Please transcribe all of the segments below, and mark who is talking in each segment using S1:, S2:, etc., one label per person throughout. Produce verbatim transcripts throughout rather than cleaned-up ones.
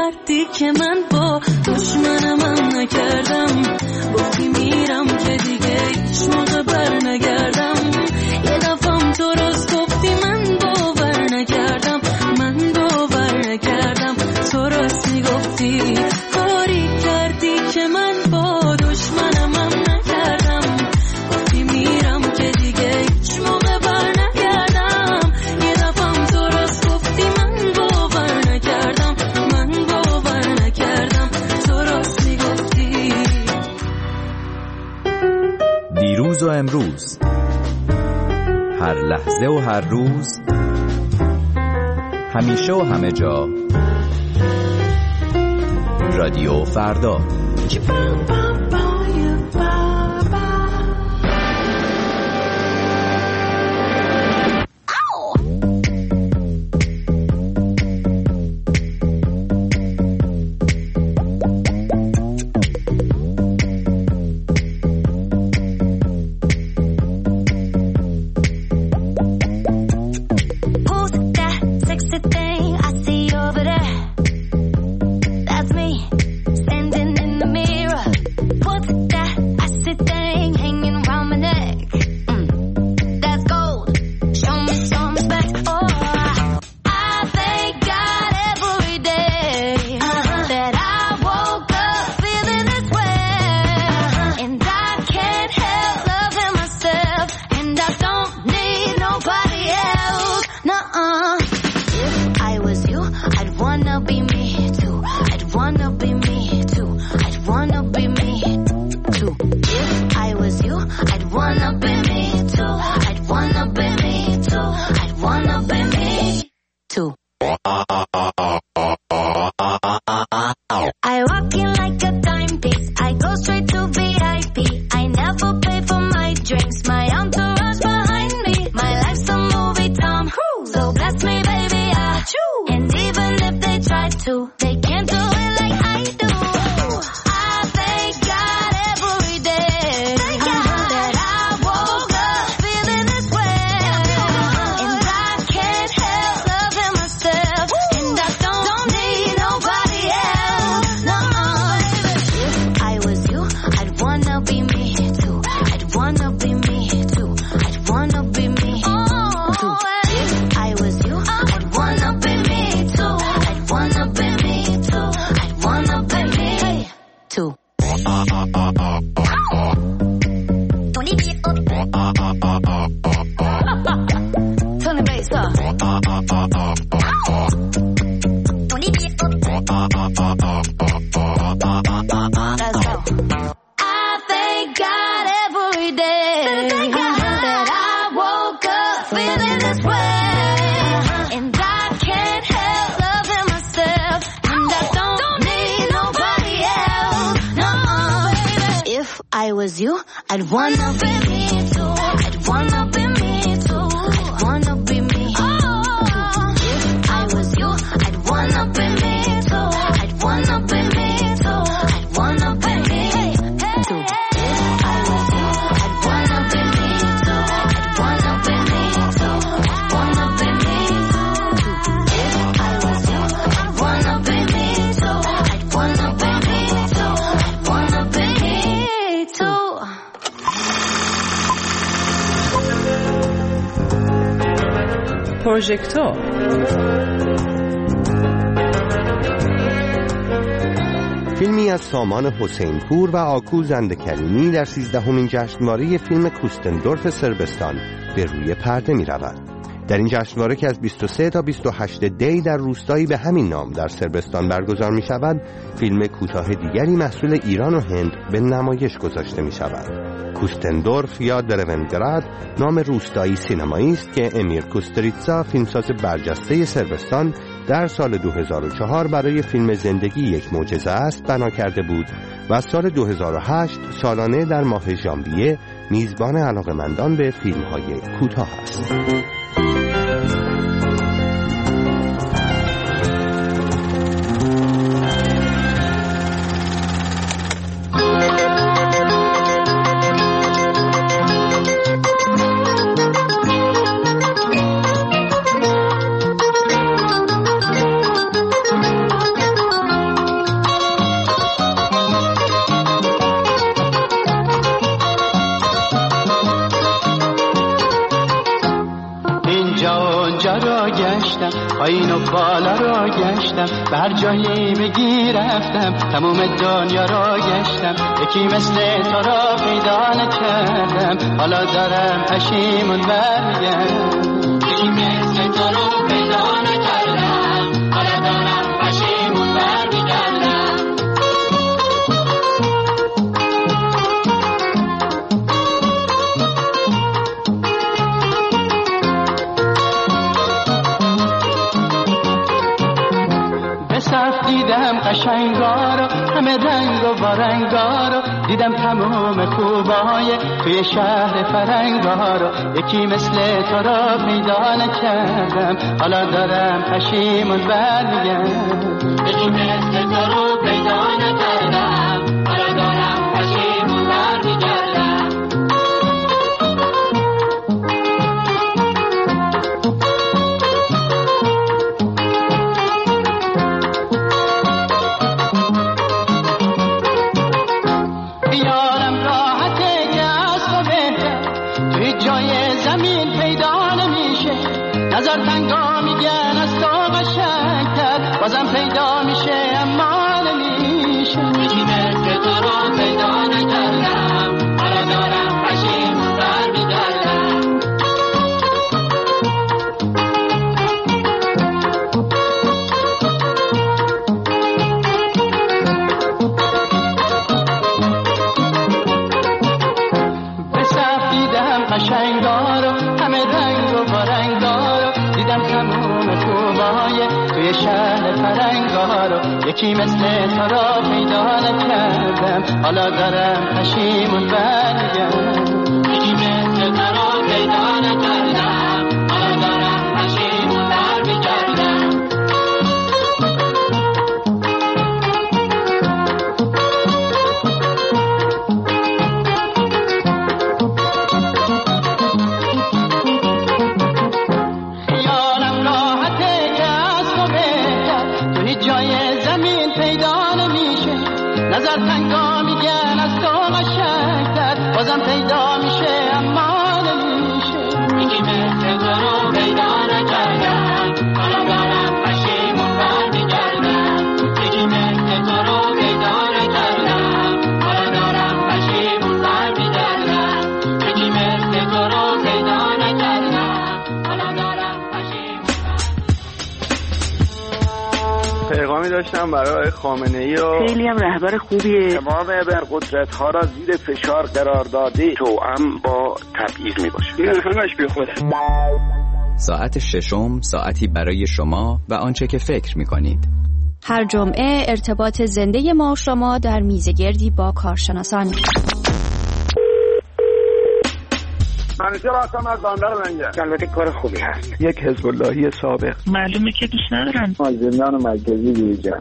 S1: کردی که من با دشمنم هم نکردم، گفتی میرم که دیگه هیچ موقع بر نگردم. یه دفعم تو راست گفتی من باور نکردم، من باور نکردم. تو راست میگفتی کاری کردی که من با دشمنم هم نکردم، گفتی میرم که دیگه هیچ موقع بر نگردم. یه دفعم تو راست گفتی من باور نکردم، من باور نکردم. تو راست میگفتی.
S2: دیروز و امروز، هر لحظه و هر روز، همیشه و همه جا، رادیو فردا.
S3: پروژکتور
S4: فیلمی از سامان حسین پور و آکو زنده کریمی در سیزدهمین جشنواره فیلم کوستندورف صربستان به روی پرده می رود. در این جشنواره که از بیست و سه تا بیست و هشت دی در روستایی به همین نام در صربستان برگزار می شود، فیلم کوتاه دیگری محصول ایران و هند به نمایش گذاشته می شود. کوستندورف یا درونگراد نام روستایی سینمایی است که امیر کوستریتزا، فیلمساز برجسته صربستان، در سال دو هزار و چهار برای فیلم زندگی یک معجزه است بنا کرده بود و سال دو هزار و هشت سالانه در ماه ژانویه میزبان علاقه‌مندان به فیلم‌های کوتاه است.
S3: پایین و بالا رو گشتم، به هر جایی بگی رفتم، تموم دنیا رو گشتم، یکی مثل تو را پیدا نکردم، حالا دارم پشیمون برمیگردم. یکی مثل تو رو پیدا نکردم، حالا دارم پشیمون برمیگردم. دیدم قشنگارو، همه رنگ و بارنگارو، دیدم تمام خوبای توی شهر فرنگارو، یکی مثل تو را پیدا نکردم، حالا دارم پشیمون برمیگردم. یکی مثل تو رو پیدا نکردم، حالا دارم پشیمون برمیگردم. نظر تنگا میگن از تو قشنگتر، بازم پیدا میشه اما نمیشه. یکی مثل تو رو پیدا نکردم، حالا دارم پشیمون برمیگردم. به صف دیدم قشنگارو، همه رنگ و بارنگارو، دیدم تموم خوبای توی شهر فرنگارو، یکی مثل تو را پیدا نکردم، حالا دارم پشیمون برمیگردم. یکی مثل تو را پیدا نکردم، حالا دارم پشیمون برمیگردم. نظر تنگا میگن از تو قشنگتر، بازم پیدا میشه اما نمیشه. یکی مثل تو رو پیدا نکردم، حالا دارم پشیمون برمیگردم. یکی مثل تو رو پیدا نکردم، حالا دارم پشیمون برمیگردم. یکی مثل تو رو پیدا نکردم، حالا دارم پشیمون.
S5: پیغامی داشتم برای خامنه‌ای و
S6: خیلی هم رهبر خوبیه.
S5: تمام ابرقدرت‌ها را زیر فشار قرار داده، توأم با تبعیض میباشه. این همش بی خوده.
S2: ساعت ششم، ساعتی برای شما و آنچه که فکر میکنید.
S7: هر جمعه ارتباط زنده ما و شما در میزگردی با کارشناسان.
S5: منیجر هستم از بندر منگه.
S6: البته کار خوبی هست.
S5: یک حزب اللهی سابق.
S6: معلومه که دوست ندارن.
S5: از زندان مرکزی بیرون.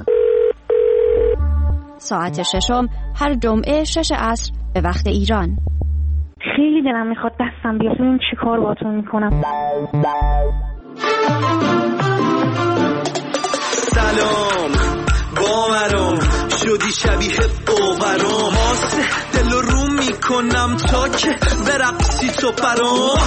S7: ساعت ششم هر جمعه شش عصر به وقت ایران.
S8: خیلی دلم میخواد دستم بیاد، ببینم چی کار باهاتون میکنم.
S9: سلام باورم شدی شبیه باورم، آسه دل رو میکنم تا که برقصی تو برام.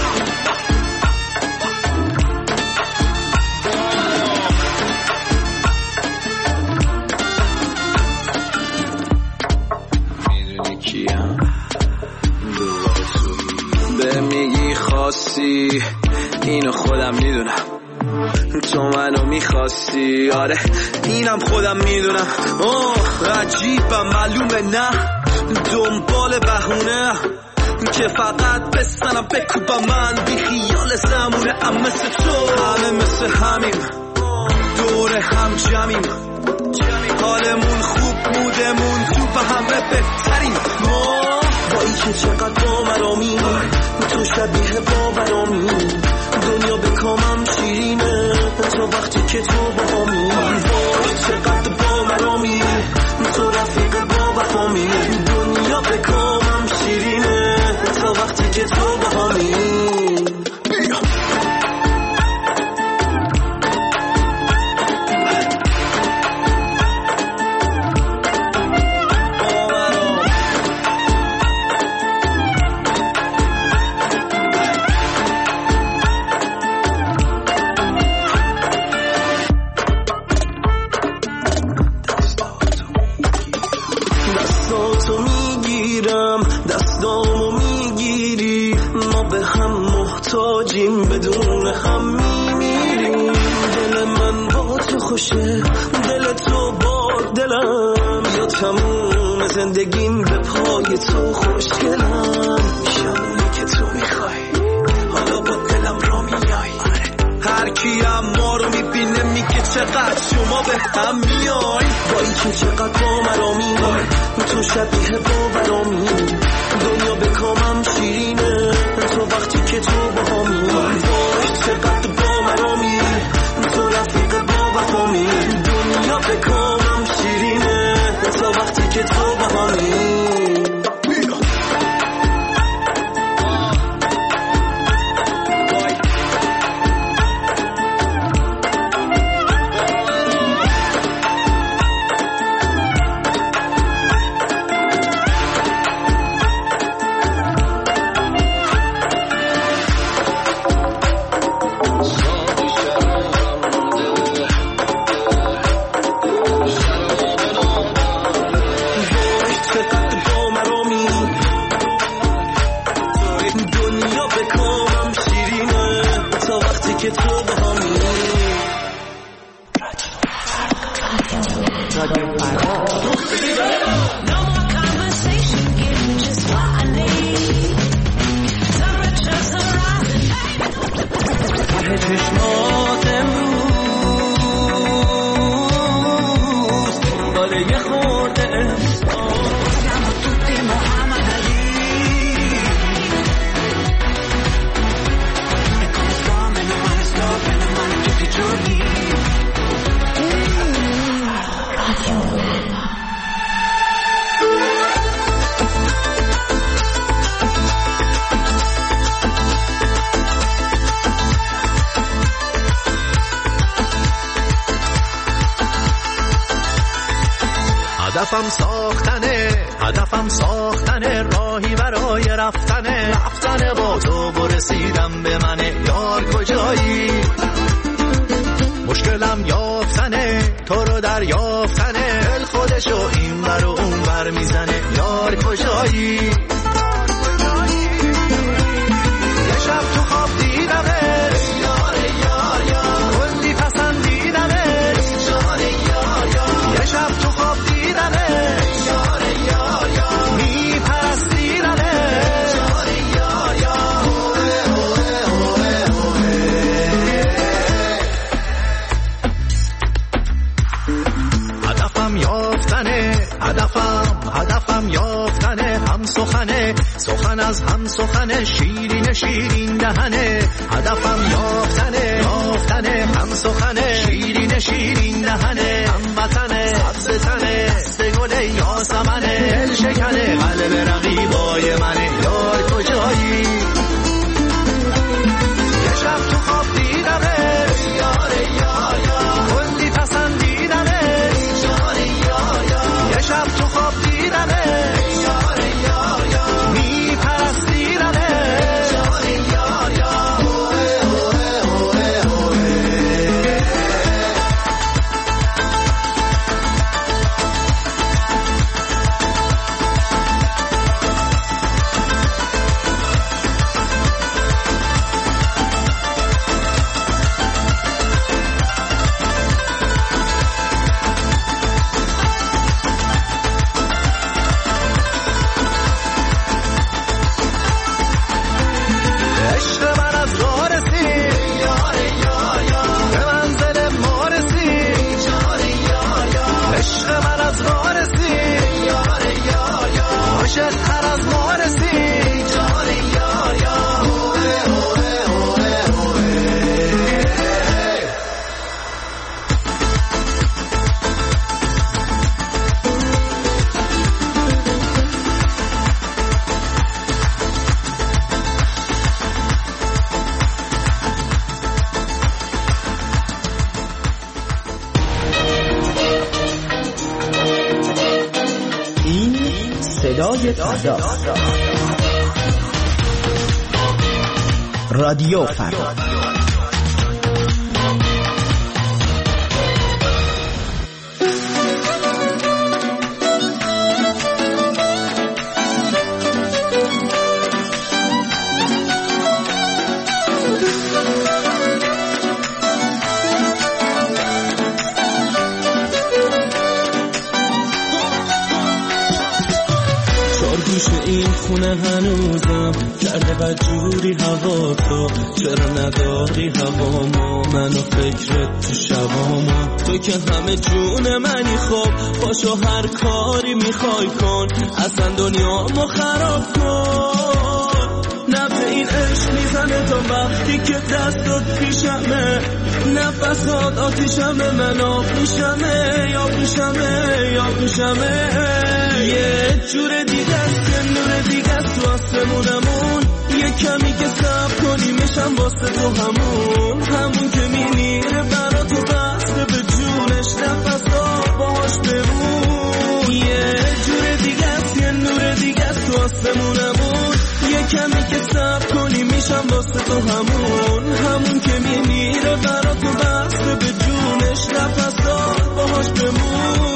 S9: میدونی کیم دوباره توی به میگی خواستی، اینو خودم میدونم تو منو میخواستی، آره اینم خودم میدونم. اوه عجیبم معلومه نه دنبال بهونه که فقط بستنم بکوبم، من بی خیال زمونه ام مثل تو، همه مثل همیم دور هم جمعیم، حالمون خوب مودمون تو به همه بهتریم. ما با این که چقدر باورامی تو شبیه باورامی، دنیا به کامم شیرینه تا وقتی که تو با همی، وای چقدر باورامی تو رفیق با وفامی، دنیا به کامم شیرینه تا وقتی که تو با همی. به هم محتاجیم، بدون هم میمیریم. دل من با تو خوشه، دل تو با دلم، یا تموم زندگیم به پای تو خوشگلم. میشم که تو میخوای، حالا با دلم را میای. هر کی ما رو میبینه میگه چقدر شما به هم میای. با این که چقدر با مرا میای، تو شبیه باورامی. دنیا به کامم شیرینه تو وقتی که تو با هم میای. چقدر با مرا میای، تو رفیق با وفامی. دنیا به کامم شیرینه تو وقتی که تو با هم میای.
S10: هدفم ساختنه، هدفم ساختنه، راهی برای رفتنه، رفتنه با تو برسیدم به منه. یار کجایی؟ مشکلم یافتنه، تو رو در یافتنه. دل خودشو این بر و اون بر میزنه. یار کجایی؟ یه شب تو خواب دیدمه، یار یار یار، کلی پسندیدمه، یار یار یار. یه شب تو خواب دیدمه، یار یار یار، میپرستیدمه، یار یار یار. هدفم یافتنه، هدفم هدفم یافتنه. هم سخنه، سخن از هم سخنه، شیرین شیرین دهنه. هدفم یافتنه، یافتنه، هم سخنه، شیرین شیرین دهنه. هم وطنه، سبز تنه، دست گل یاسمنه. دل شکنه، قلب رقیبای منه. یار کجایی؟ یه شب تو خواب دیدمه، یار یار یار، کلی پسندیدمه، یار یار یار. یه شب تو خواب دیدمه، یار یار یار، میپرستیدمه، یار یار یار.
S11: صدای فردا، رادیو فردا. گوش این خونه هنوزم کرده بدجوری هوا تو، چرا نداری هوامو منو فکرت تو شبامو، تو که همه جون منی خب باشو هر کاری میخوای کن، اصلا دنیامو خراب کن. نبض این عشق میزنه تا وقتی که دستت پیشمه، نفسات آتیشمه من آب میشمه یا میشمه یا میشمه. یه جور دیگه است که نور دیگه است تو آسمونمون، یه کمی که صبر کنی میشم واسه تو همون، همون که میمیره برا تو بسته به جونش نفسات باهاش بمون. یه جور دیگه است یه نور دیگه است تو آسمونمون، یه کمی که صبر کنی میشم واسه تو همون، همون که میمیره برا تو بسته به جونش نفسات باهاش بمون.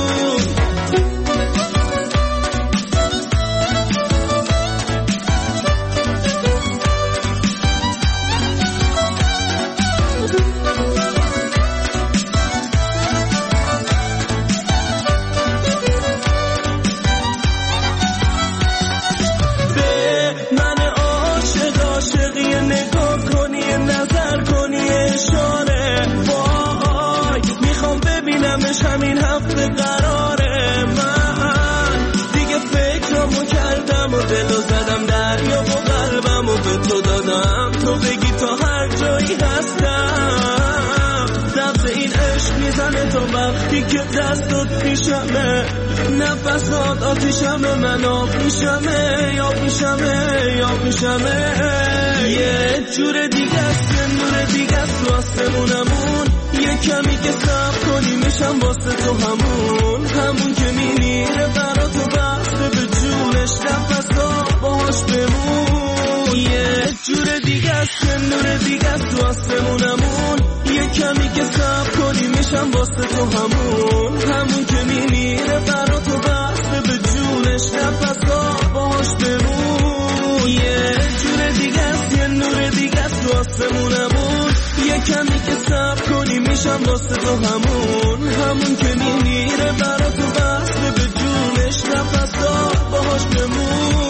S11: همین هفته قراره من دیگه فکرامو کردم و دلو زدم دریا و قلبمو به تو دادم، تو بگی تا هر جایی هستم. نبض این عشق میزنه تا وقتی که دستت پیشمه، نفسات آتیشمه من آب میشمه یا میشمه یا میشمه. یه جور دیگه است یه نور دیگه است تو آسمونمون، یه کمی که صبر کنی میشم واسه تو همون، همون که میمیره برا تو بسته به جونش نفسات باهاش بمون. یه جور دیگه است یه نور دیگه است تو آسمونمون، یه کمی که صبر کنی میشم واسه تو همون، همون که میمیره برا تو بسته به جونش نفسات باهاش بمون. یه جور دیگه است یه نور دیگه است تو آسمونمون، یه کمی که صبر کنی میشم واسه تو همون، همون که میمیره برا تو بسته به جونش نفسات باهاش بمون.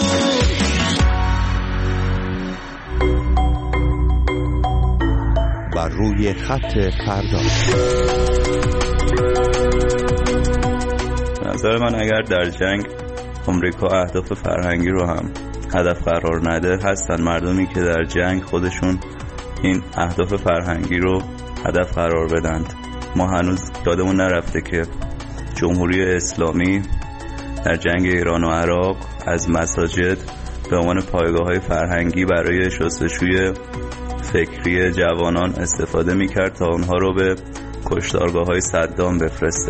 S4: بر روی خط فردا.
S12: نظر من اگر در جنگ آمریکا اهداف فرهنگی رو هم هدف قرار نده، هستن مردمی که در جنگ خودشون این اهداف فرهنگی رو هدف قرار بدند. ما هنوز یادمون نرفته که جمهوری اسلامی در جنگ ایران و عراق از مساجد به عنوان پایگاه‌های فرهنگی برای شستشوی فکری جوانان استفاده می‌کرد تا اونها رو به کشتارگاه‌های صدام بفرسته.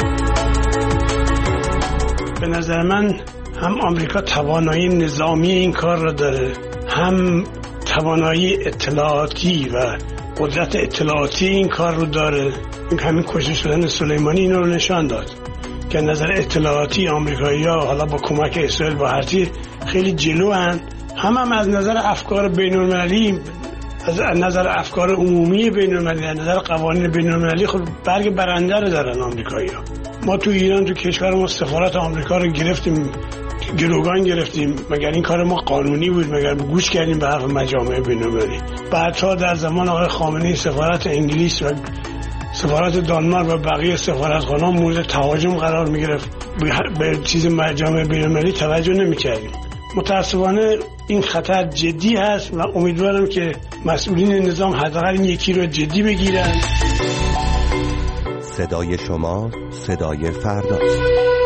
S13: به نظر من هم آمریکا توانایی نظامی این کار رو داره، هم توانایی اطلاعاتی و قدرت اطلاعاتی این کار رو داره. این همین کشته شدن سلیمانی این رو نشان داد که نظر اطلاعاتی آمریکایی‌ها حالا با کمک اسرائیل با هرچی خیلی جلو هن. هم هم از نظر افکار بین‌المللی، از نظر افکار عمومی بین‌المللی، از نظر قوانین بین‌المللی خود برگ برنده رو دارن آمریکایی‌ها. ما تو ایران تو کشور ما سفارت آمریکا رو گرفتیم، گروگان گرفتیم، مگر این کار ما قانونی بود؟ مگر گوش کردیم به حرف مجامع بین‌المللی؟ بعدها در زمان آقای خامنه‌ای سفارت انگلیس و سفارت دانمارک و بقیه سفارتخانه‌ها مورد تهاجم قرار می‌گرفت، به چیز مجامع بین‌المللی توجه نمی‌کردیم. متأسفانه این خطر جدی هست و امیدوارم که مسئولین نظام حداقل این یکی رو جدی بگیرن.
S4: صدای شما صدای فرداست.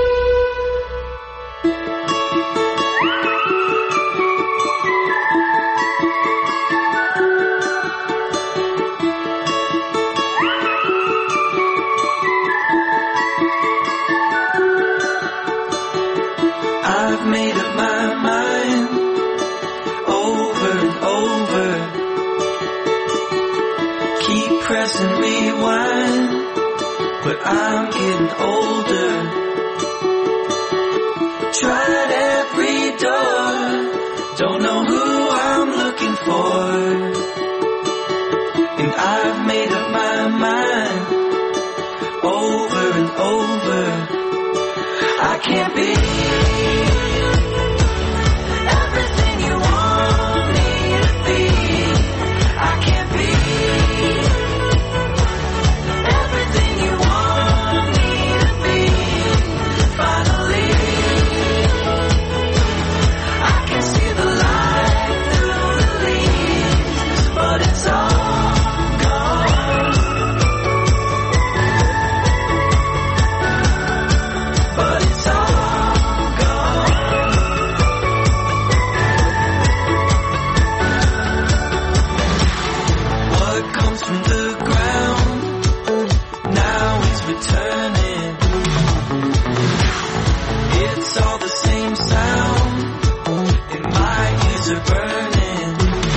S14: I've made up my mind over and over. Keep pressing rewind, but I'm getting older. Tried every door, don't know who I'm looking for. And I've made up my mind over and over. I can't be same sound, and my ears are burning.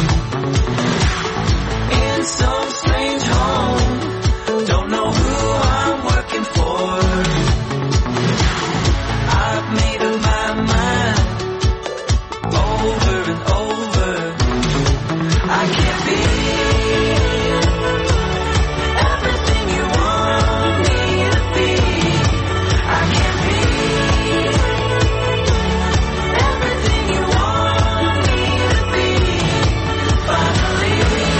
S14: In some strange home, don't know who I'm working for. I've made up my mind over and over. I can't be everything you want me to be. I can't be everything you want me to be. Finally,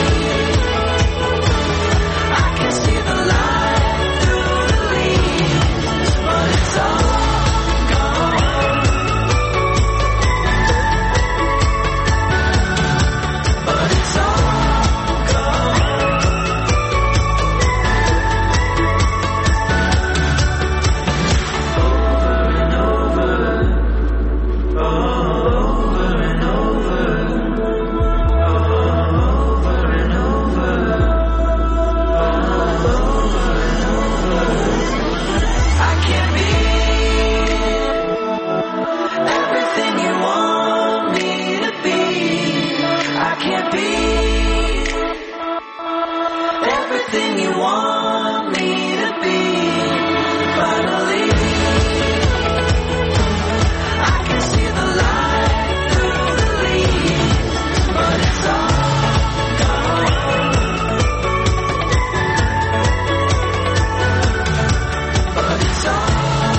S14: I can see the light through the leaves, but it's all gone. But it's all gone. Over and over, over and over, over and over, I can't be everything you want me to be. I can't be everything you want me to be. Finally, I can see the light through the leaves, but it's all gone. But it's all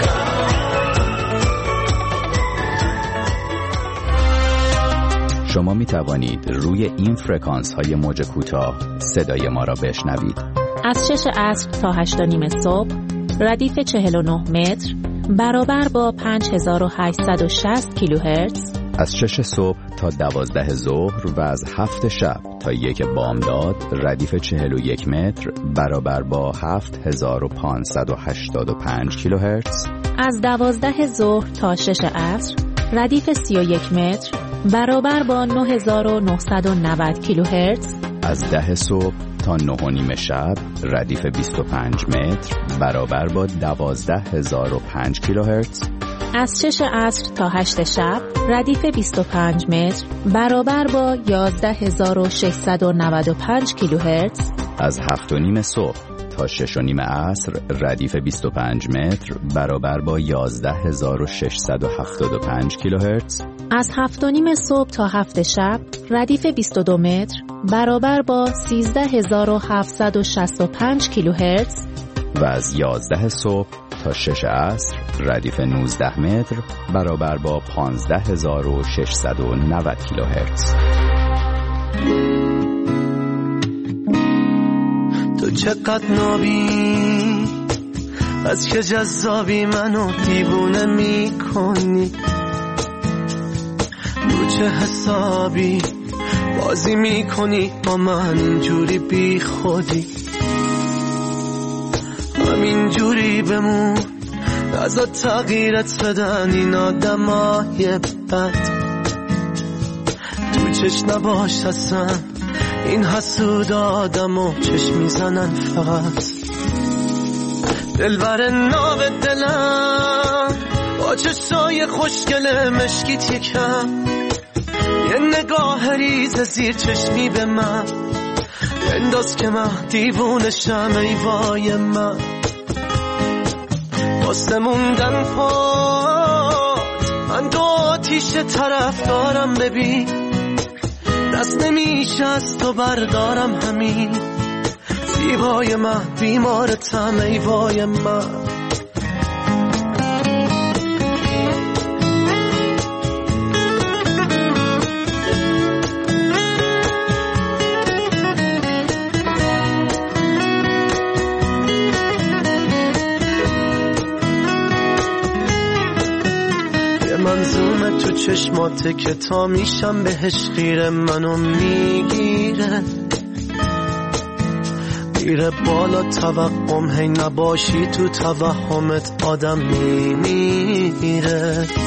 S14: gone.
S2: شما می توانید روی این فرکانس های موج کوتاه صدای ما را بشنوید.
S15: از شش عصر تا هشت و نیم صبح ردیف چهل و نه متر برابر با پنج هزار و هشتصد و شصت کیلوهرتز.
S2: از شش صبح تا دوازده ظهر و از هفت شب تا یک بامداد ردیف چهل و یک متر برابر با هفت هزار و پانصد و هشتاد و پنج کیلوهرتز.
S15: از دوازده ظهر تا شش عصر ردیف سی و یک متر برابر با نه هزار و نهصد و نود کیلوهرتز.
S2: از ده صبح تا نه و نیم شب ردیف بیست و پنج متر برابر با دوازده هزار و پنج کیلوهرتز.
S15: از شش عصر تا هشت شب ردیف بیست و پنج متر برابر با یازده هزار و ششصد و نود و پنج کیلوهرتز.
S2: از هفت و نیم صبح تا شش و نیم عصر ردیف بیست و پنج متر برابر با یازده هزار و ششصد و هفتاد و پنج کیلوهرتز.
S15: از هفت و نیم صبح تا هفت شب ردیف بیست و دو متر برابر با سیزده هزار و هفتصد و شصت و پنج کیلوهرتز.
S2: و از یازده صبح تا شش عصر ردیف نوزده متر برابر با پانزده هزار و ششصد و نود کیلوهرتز.
S10: تو چقدر نابی، از که جذابی منو دیوونه میکنی، رو چه حسابی بازی میکنی با من اینجوری بی خودی. همینجوری بمون، نزا تغییرت بدن این آدمای بد. تو چش نباش اصلا، این حسود آدمو چش میزنن فقط. دلبر ناو دلم با چشای خوشگل مشکیت یکم، یه نگاه ریز زیر چشمی به من انداز که من دیوونشم. ای وای من واسه موندن پات، من دو آتیش طرف دارم ببین، دست نمیشه از تو بردارم همین. زیبای من بیمارتم ای وای من. منظومه تو چشماته که تا میشم بهش خیره، منو میگیره میره بالا توقم، هی نباشی تو توهمت آدم میمیره.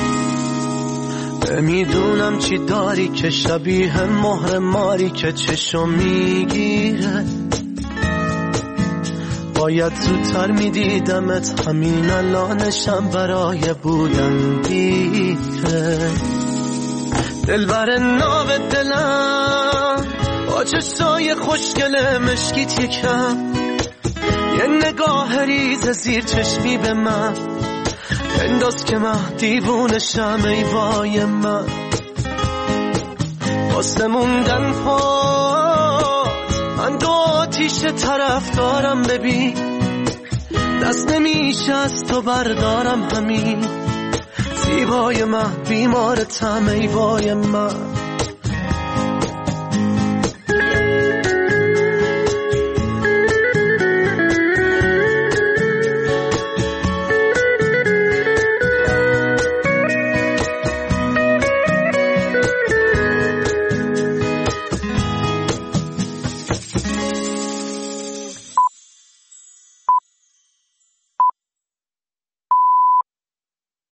S10: نمیدونم چی داری که شبیه مهر ماری که چشم میگیره. باید زودتر میدیدمت، همین الانشم برای بودن دیره. دلبر ناو دلم با چشای خوشگل مشکیت یکم، یه نگاه ریز زیر چشمی به من بنداز که من دیوونشم. ای وای من واسه موندن پات من دو آتیش طرف دارم، ببین دست نمیشه از تو بردارم. همین زیبای من بیمارتم. ای وای من